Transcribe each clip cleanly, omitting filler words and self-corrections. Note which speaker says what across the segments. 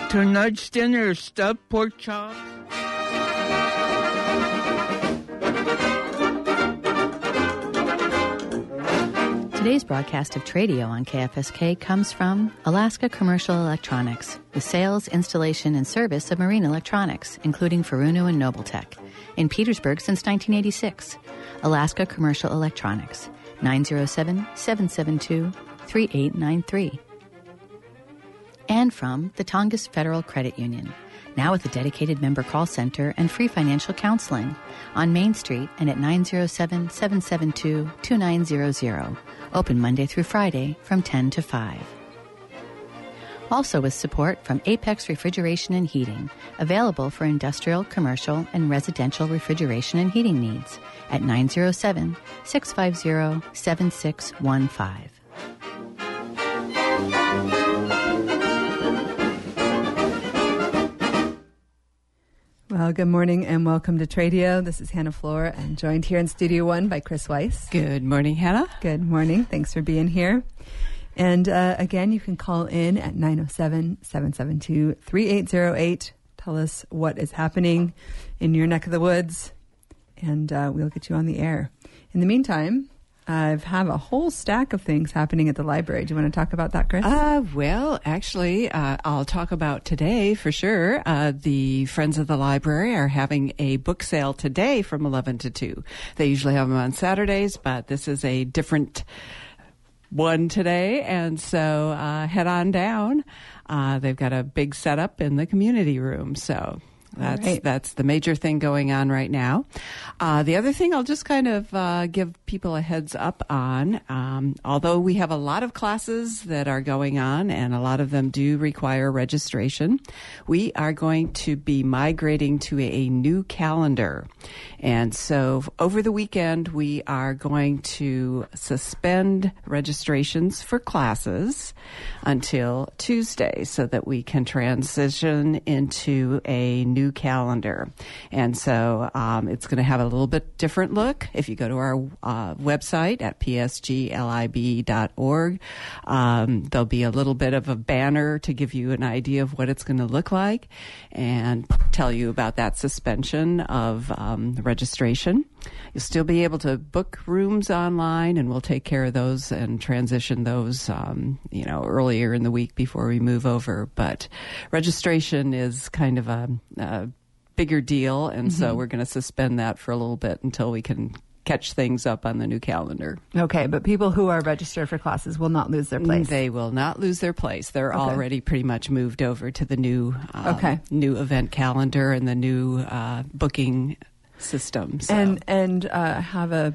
Speaker 1: Tonight's dinner is stuffed pork chop.
Speaker 2: Today's broadcast of Tradio on KFSK comes from Alaska Commercial Electronics, the sales, installation, and service of marine electronics, including Furuno and Nobletech, in Petersburg since 1986. Alaska Commercial Electronics, 907-772-3893. And from the Tongass Federal Credit Union, now with a dedicated member call center and free financial counseling on Main Street and at 907-772-2900. Open Monday through Friday from 10 to 5. Also with support from Apex Refrigeration and Heating, available for industrial, commercial, and residential refrigeration and heating needs at 907-650-7615.
Speaker 3: Well, good morning and welcome to Tradio. This is Hannah Floor and joined here in Studio One by Chris Weiss.
Speaker 4: Good morning, Hannah.
Speaker 3: Good morning. Thanks for being here. And again, you can call in at 907-772-3808. Tell us what is happening in your neck of the woods, and we'll get you on the air. In the meantime, I have a whole stack of things happening at the library. Do you want to talk about that, Chris?
Speaker 4: Well, actually, I'll talk about today for sure. The Friends of the Library are having a book sale today from 11 to 2. They usually have them on Saturdays, but this is a different one today, and so head on down. They've got a big setup in the community room, so that's the major thing going on right now. The other thing I'll just kind of give people a heads up on, although we have a lot of classes that are going on and a lot of them do require registration, we are going to be migrating to a new calendar. And so over the weekend, we are going to suspend registrations for classes until Tuesday so that we can transition into a new calendar. And so it's going to have a little bit different look. If you go to our website at psglib.org, there'll be a little bit of a banner to give you an idea of what it's going to look like and tell you about that suspension of registration. You'll still be able to book rooms online, and we'll take care of those and transition those, earlier in the week before we move over. But registration is kind of a bigger deal, and so we're going to suspend that for a little bit until we can catch things up on the new calendar.
Speaker 3: Okay, but people who are registered for classes will not lose their place.
Speaker 4: They will not lose their place. They're already pretty much moved over to the new new event calendar and the new booking system. So.
Speaker 3: And have a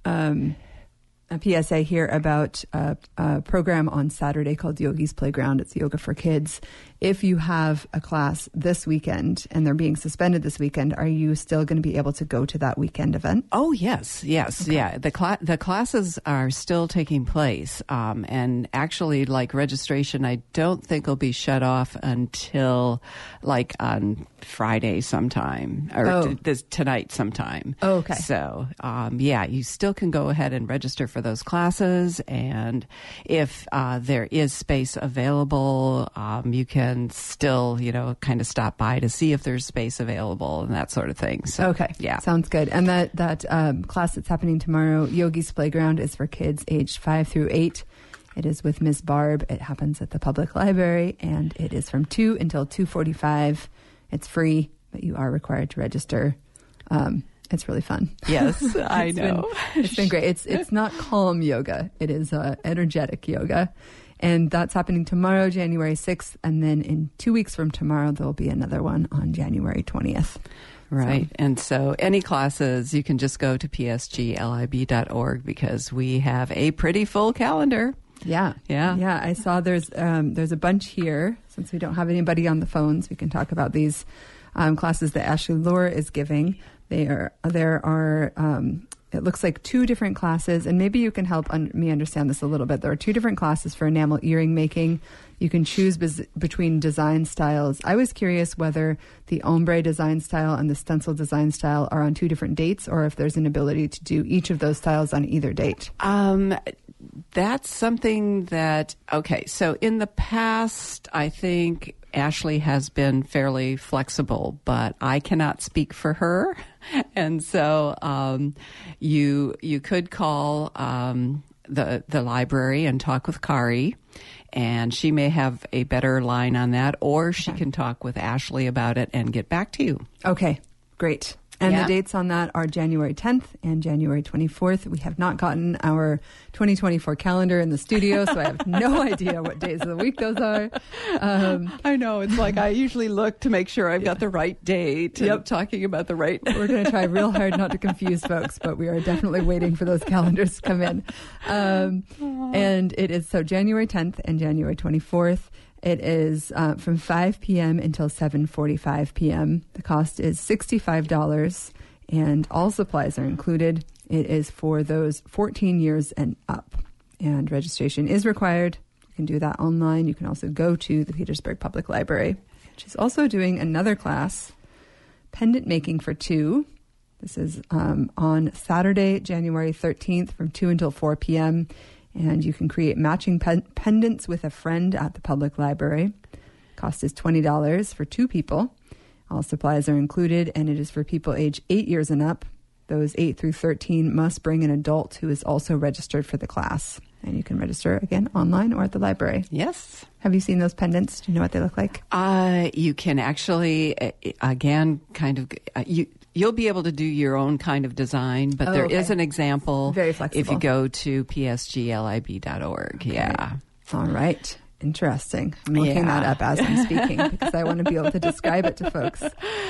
Speaker 3: PSA here about a program on Saturday called Yogi's Playground. It's yoga for kids. If you have a class this weekend and they're being suspended this weekend, are you still going to be able to go to that weekend event?
Speaker 4: Oh, yes. Okay. Yeah. The classes are still taking place. And actually, like registration, I don't think will be shut off until like on Friday sometime or tonight sometime.
Speaker 3: Oh, okay.
Speaker 4: So, you still can go ahead and register for those classes. And if there is space available, you can still, kind of stop by to see if there's space available and that sort of thing. So,
Speaker 3: okay.
Speaker 4: Yeah.
Speaker 3: Sounds good. And that class that's happening tomorrow, Yogi's Playground, is for kids aged 5 through 8. It is with Miss Barb. It happens at the public library, and it is from 2 until 2:45. It's free, but you are required to register. It's really fun.
Speaker 4: Yes, I know.
Speaker 3: It's been great. It's not calm yoga. It is energetic yoga. And that's happening tomorrow, January 6th. And then in 2 weeks from tomorrow, there'll be another one on January 20th.
Speaker 4: Right. And so any classes, you can just go to psglib.org because we have a pretty full calendar.
Speaker 3: Yeah. I saw there's a bunch here. Since we don't have anybody on the phones, we can talk about these classes that Ashley Lure is giving. There are it looks like 2 different classes, and maybe you can help me understand this a little bit. There are 2 different classes for enamel earring making. You can choose between design styles. I was curious whether the ombre design style and the stencil design style are on 2 different dates, or if there's an ability to do each of those styles on either date.
Speaker 4: That's something that, so in the past, I think Ashley has been fairly flexible, but I cannot speak for her. And so you could call the library and talk with Kari, and she may have a better line on that, or she can talk with Ashley about it and get back to you.
Speaker 3: Okay, great. And the dates on that are January 10th and January 24th. We have not gotten our 2024 calendar in the studio, so I have no idea what days of the week those are.
Speaker 4: I know. It's like I usually look to make sure I've got the right date. Yep. Talking about the right.
Speaker 3: We're going to try real hard not to confuse folks, but we are definitely waiting for those calendars to come in. And it is so January 10th and January 24th. It is from 5 p.m. until 7:45 p.m. The cost is $65, and all supplies are included. It is for those 14 years and up, and registration is required. You can do that online. You can also go to the Petersburg Public Library. She's also doing another class, Pendant Making for Two. This is on Saturday, January 13th from 2 until 4 p.m., and you can create matching pendants with a friend at the public library. Cost is $20 for 2 people. All supplies are included, and it is for people age 8 years and up. Those 8 through 13 must bring an adult who is also registered for the class. And you can register, again, online or at the library.
Speaker 4: Yes.
Speaker 3: Have you seen those pendants? Do you know what they look like?
Speaker 4: You can actually, again, kind of... You'll be able to do your own kind of design, but there is an example.
Speaker 3: Very flexible.
Speaker 4: If you go to psglib.org. Okay. Yeah.
Speaker 3: All right. Interesting. I'm looking that up as I'm speaking because I want to be able to describe it to folks.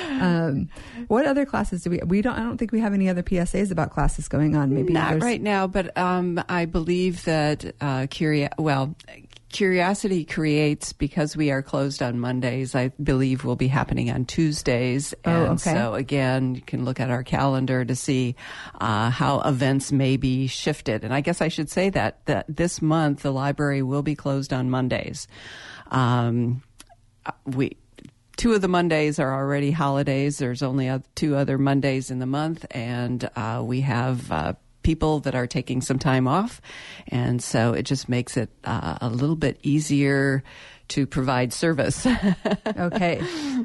Speaker 3: What other classes do we don't? I don't think we have any other PSAs about classes going on. Maybe
Speaker 4: not right now, but I believe that Curiosity Creates, because we are closed on Mondays, I believe will be happening on Tuesdays. And so, again, you can look at our calendar to see how events may be shifted. And I guess I should say that this month, the library will be closed on Mondays. 2 of the Mondays are already holidays. There's only 2 other Mondays in the month, and we have people that are taking some time off, and so it just makes it a little bit easier to provide service.
Speaker 3: Okay.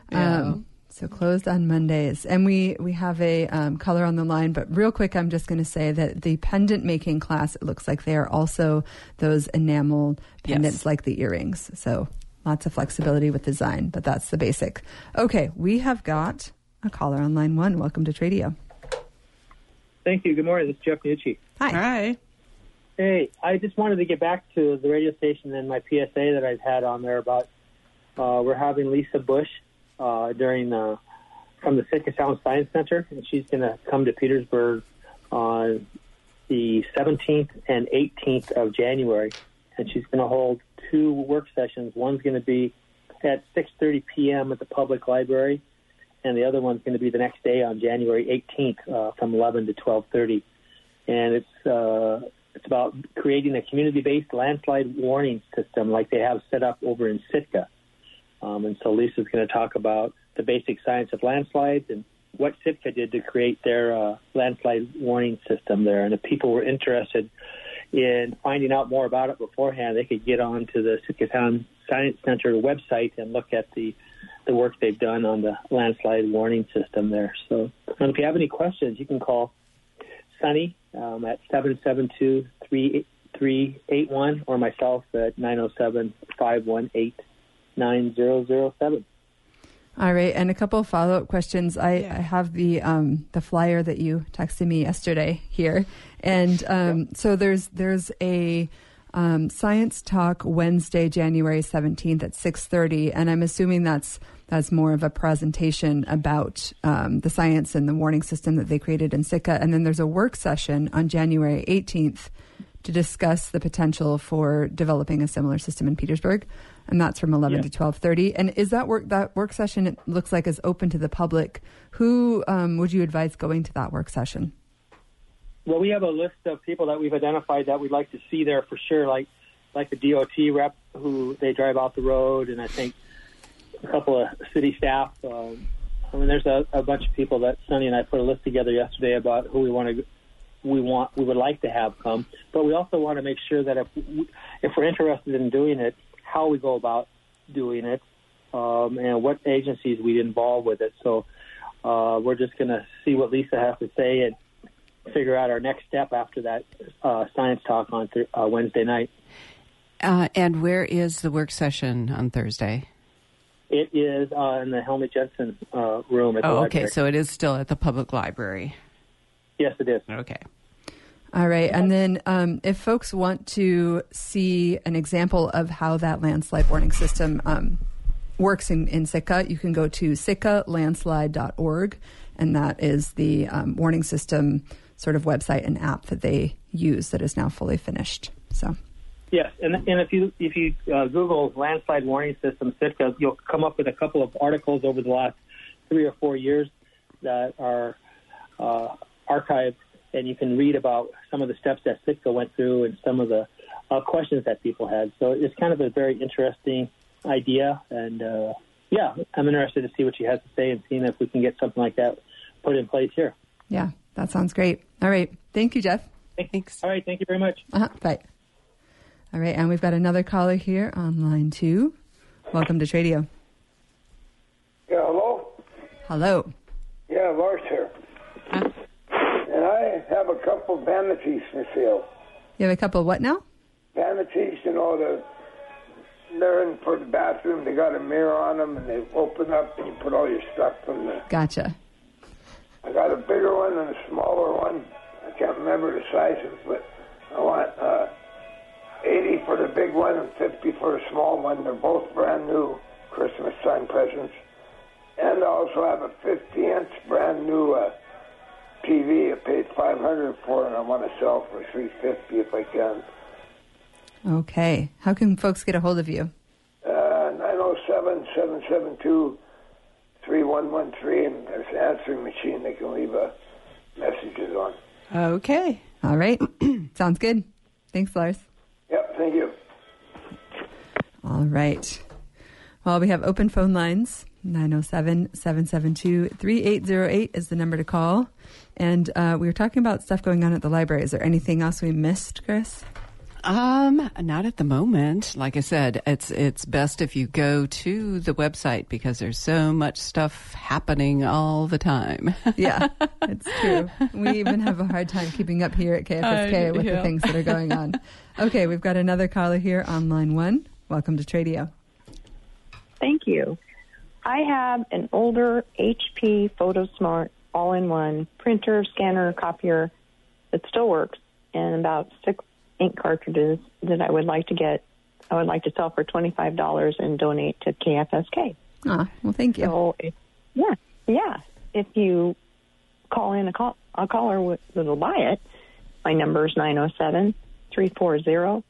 Speaker 3: So closed on Mondays. And we have a color on the line, but real quick, I'm just going to say that the pendant making class, it looks like they are also those enamel pendants like the earrings. So lots of flexibility with design, but that's the basic. Okay, we have got a caller on line 1. Welcome to Tradio.
Speaker 5: Thank you. Good morning. This is Jeff Nucci.
Speaker 4: Hi.
Speaker 5: Hey, I just wanted to get back to the radio station and my PSA that I've had on there about we're having Lisa Bush from the Sitka Sound Science Center, and she's going to come to Petersburg on the 17th and 18th of January, and she's going to hold 2 work sessions. One's going to be at 6:30 p.m. at the public library, and the other one's going to be the next day on January 18th from 11 to 12:30. And it's about creating a community-based landslide warning system like they have set up over in Sitka. And so Lisa's going to talk about the basic science of landslides and what Sitka did to create their landslide warning system there. And if people were interested in finding out more about it beforehand, they could get on to the Sitka Sound Science Center website and look at the work they've done on the landslide warning system there. So if you have any questions, you can call Sunny at 772-3381 or myself at 907-518-9007.
Speaker 3: All right, and a couple of follow-up questions. I have the flyer that you texted me yesterday here, and so there's a Science Talk Wednesday, January 17th at 6:30, and I'm assuming that's more of a presentation about the science and the warning system that they created in Sitka. And then there's a work session on January 18th to discuss the potential for developing a similar system in Petersburg, and that's from 11 to 12:30. And is that work session, it looks like, is open to the public? Who would you advise going to that work session?
Speaker 5: Well, we have a list of people that we've identified that we'd like to see there for sure, like the DOT rep who they drive out the road, and I think a couple of city staff. There's a bunch of people that Sonny and I put a list together yesterday about who we would like to have come. But we also want to make sure that if we're interested in doing it, how we go about doing it, and what agencies we'd involve with it. So we're just going to see what Lisa has to say and figure out our next step after that science talk on Wednesday night.
Speaker 4: And where is the work session on Thursday?
Speaker 5: It is in the Helmut Jensen room at the library.
Speaker 4: Okay, so it is still at the public library.
Speaker 5: Yes, it is.
Speaker 4: Okay.
Speaker 3: All right. And then if folks want to see an example of how that landslide warning system works in Sitka, you can go to sitkalandslide.org, and that is the warning system sort of website and app that they use that is now fully finished. So.
Speaker 5: Yes, and if you Google landslide warning system Sitka, you'll come up with a couple of articles over the last 3 or 4 years that are archived, and you can read about some of the steps that Sitka went through and some of the questions that people had. So it's kind of a very interesting idea, and I'm interested to see what she has to say and seeing if we can get something like that put in place here.
Speaker 3: Yeah, that sounds great. All right. Thank you, Jeff.
Speaker 5: Thanks. All right. Thank you very much.
Speaker 3: Bye. All right. And we've got another caller here on line 2. Welcome to Tradio.
Speaker 6: Yeah, hello?
Speaker 3: Hello.
Speaker 6: Yeah, Lars here. And I have a couple vanities for sale.
Speaker 3: You have a couple of what now?
Speaker 6: Vanities, they're in for the bathroom. They got a mirror on them, and they open up, and you put all your stuff in there.
Speaker 3: Gotcha.
Speaker 6: I got a bigger one and a smaller one. I can't remember the sizes, but I want 80 for the big one and 50 for the small one. They're both brand new Christmas time presents. And I also have a 50-inch brand new TV. I paid $500 for it, and I want to sell for $350 if I can.
Speaker 3: Okay. How can folks get a hold of you?
Speaker 6: 907-772-3113, and there's an answering machine they can leave messages on.
Speaker 4: Okay.
Speaker 3: All right. Sounds good. Thanks, Lars.
Speaker 6: Yep, thank you.
Speaker 3: All right. Well, we have open phone lines. 907-772-3808 is the number to call. And we were talking about stuff going on at the library. Is there anything else we missed, Chris?
Speaker 4: Not at the moment. Like I said, it's best if you go to the website because there's so much stuff happening all the time.
Speaker 3: Yeah, it's true. We even have a hard time keeping up here at KFSK with the things that are going on. Okay, we've got another caller here on line 1. Welcome to Tradio.
Speaker 7: Thank you. I have an older HP PhotoSmart all-in-one printer, scanner, copier that still works, and about 6 ink cartridges that I would like to get. I would like to sell for $25 and donate to KFSK.
Speaker 3: Well, thank you.
Speaker 7: So, if you call in a caller that'll buy it, my number is 907-340-6886.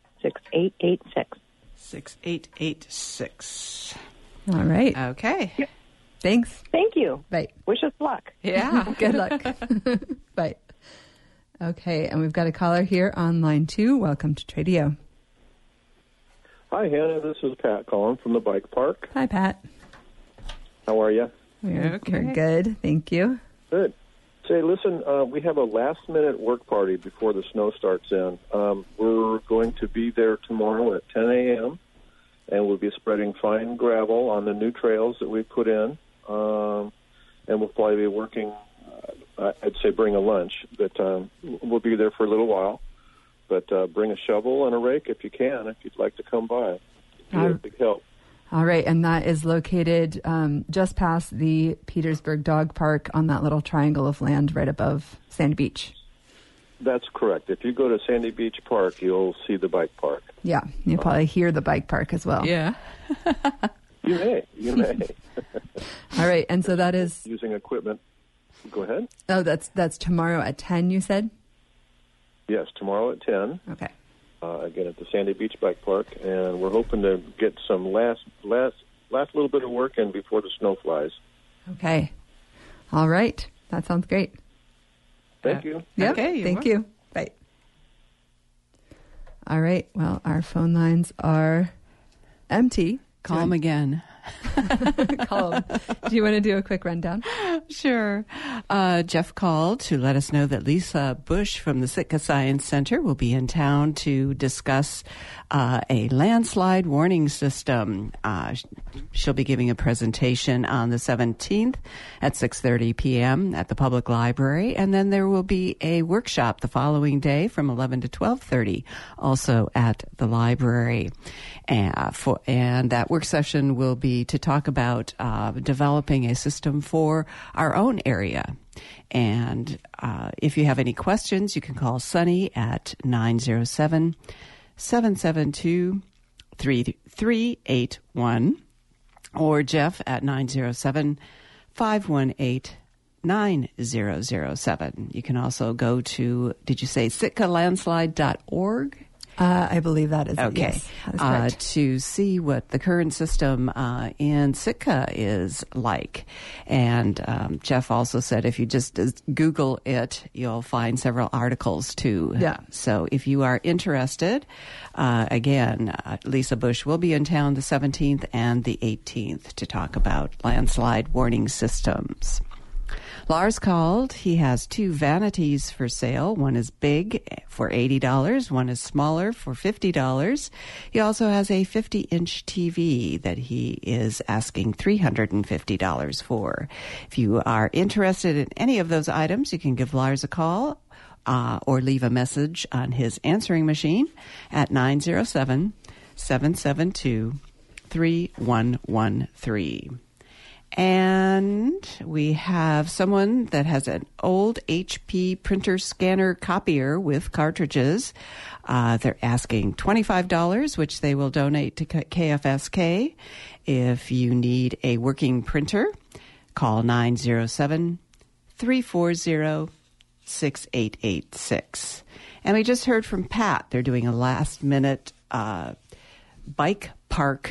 Speaker 4: 6886.
Speaker 3: All right.
Speaker 4: Okay.
Speaker 7: Yep.
Speaker 3: Thanks.
Speaker 7: Thank you.
Speaker 3: Bye.
Speaker 7: Wish us luck.
Speaker 4: Yeah.
Speaker 3: Good luck. Bye. Okay, and we've got a caller here on line 2. Welcome to Tradio.
Speaker 8: Hi, Hannah. This is Pat calling from the bike park.
Speaker 3: Hi, Pat.
Speaker 8: How are you?
Speaker 3: We're good. Thank you.
Speaker 8: Good. Say, listen, we have a last-minute work party before the snow starts in. We're going to be there tomorrow at 10 a.m., and we'll be spreading fine gravel on the new trails that we put in, and we'll probably be working, I'd say bring a lunch, but we'll be there for a little while. But bring a shovel and a rake if you can, if you'd like to come by. It'd be a big help.
Speaker 3: All right, and that is located just past the Petersburg Dog Park on that little triangle of land right above Sandy Beach.
Speaker 8: That's correct. If you go to Sandy Beach Park, you'll see the bike park.
Speaker 3: Yeah, you'll probably hear the bike park as well.
Speaker 4: Yeah.
Speaker 8: You may.
Speaker 3: All right, and so that is...
Speaker 8: Using equipment. Go ahead.
Speaker 3: Oh, that's tomorrow at 10, you said?
Speaker 8: Yes, tomorrow at 10.
Speaker 3: Okay.
Speaker 8: Again, at the Sandy Beach Bike Park, and we're hoping to get some last little bit of work in before the snow flies.
Speaker 3: Okay. All right. That sounds great.
Speaker 8: Thank you.
Speaker 3: Yep.
Speaker 4: Okay,
Speaker 3: Thank you. Bye. All right. Well, our phone lines are empty.
Speaker 4: Call them again.
Speaker 3: Call them. Do you want to do a quick rundown?
Speaker 4: Sure. Jeff called to let us know that Lisa Bush from the Sitka Science Center will be in town to discuss a landslide warning system. She'll be giving a presentation on the 17th at 6:30 p.m. at the Public Library, and then there will be a workshop the following day from 11 to 12:30, also at the library. And that work session will be to talk about developing a system for our own area. And if you have any questions, you can call Sunny at 907-772-3381 or Jeff at 907-518-9007. You can also go to, did you say sitkalandslide.org?
Speaker 3: I believe that is
Speaker 4: okay.
Speaker 3: Yes, that is correct.
Speaker 4: To see what the current system in Sitka is like. And Jeff also said if you just Google it, you'll find several articles too.
Speaker 3: Yeah.
Speaker 4: So if you are interested, again, Lisa Bush will be in town the 17th and the 18th to talk about landslide warning systems. Lars called. He has 2 vanities for sale. One is big for $80. One is smaller for $50. He also has a 50-inch TV that he is asking $350 for. If you are interested in any of those items, you can give Lars a call or leave a message on his answering machine at 907-772-3113. And we have someone that has an old HP printer scanner copier with cartridges. They're asking $25, which they will donate to KFSK. If you need a working printer, call 907-340-6886. And we just heard from Pat. They're doing a last-minute bike park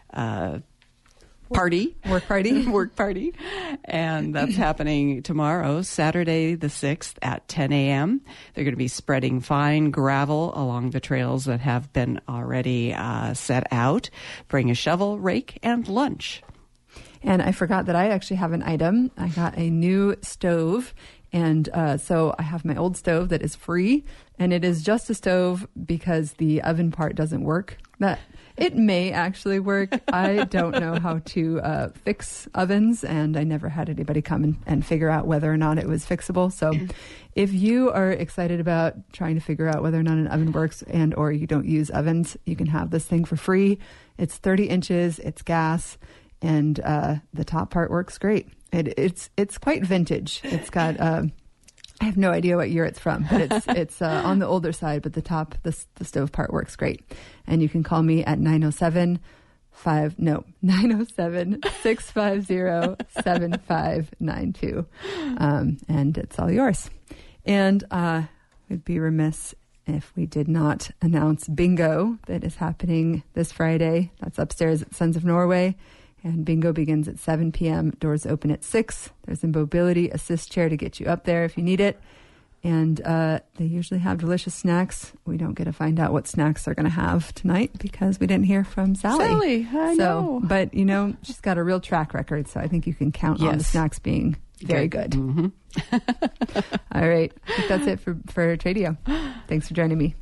Speaker 4: work party, and that's happening tomorrow, Saturday the 6th at 10 a.m. They're going to be spreading fine gravel along the trails that have been already set out. Bring a shovel, rake, and lunch.
Speaker 3: And I forgot that I actually have an item. I got a new stove, and so I have my old stove that is free, and it is just a stove because the oven part doesn't work. It may actually work. I don't know how to fix ovens, and I never had anybody come and figure out whether or not it was fixable. So if you are excited about trying to figure out whether or not an oven works and or you don't use ovens, you can have this thing for free. It's 30 inches. It's gas, and the top part works great. It's quite vintage. It's got... I have no idea what year it's from, but it's on the older side, but the stove part works great. And you can call me at 907-650-7592. And it's all yours. And we'd be remiss if we did not announce bingo that is happening this Friday. That's upstairs at Sons of Norway. And bingo begins at 7 p.m. Doors open at 6. There's a mobility assist chair to get you up there if you need it. And they usually have delicious snacks. We don't get to find out what snacks they're going to have tonight because we didn't hear from Sally.
Speaker 4: I know.
Speaker 3: But, she's got a real track record, so I think you can count on the snacks being very good.
Speaker 4: Mm-hmm.
Speaker 3: All right. I think that's it for Tradio. Thanks for joining me.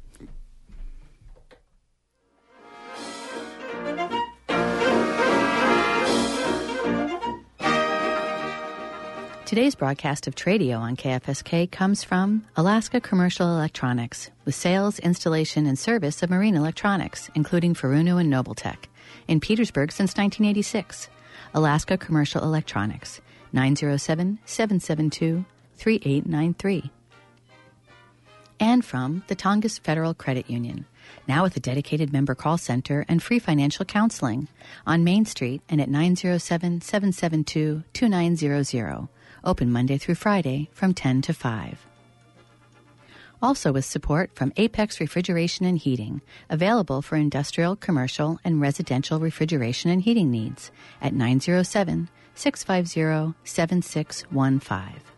Speaker 2: Today's broadcast of Tradio on KFSK comes from Alaska Commercial Electronics, with sales, installation, and service of marine electronics, including Furuno and Nobletech. In Petersburg since 1986. Alaska Commercial Electronics, 907-772-3893. And from the Tongass Federal Credit Union, now with a dedicated member call center and free financial counseling on Main Street and at 907-772-2900. Open Monday through Friday from 10 to 5. Also with support from Apex Refrigeration and Heating, available for industrial, commercial, and residential refrigeration and heating needs at 907-650-7615.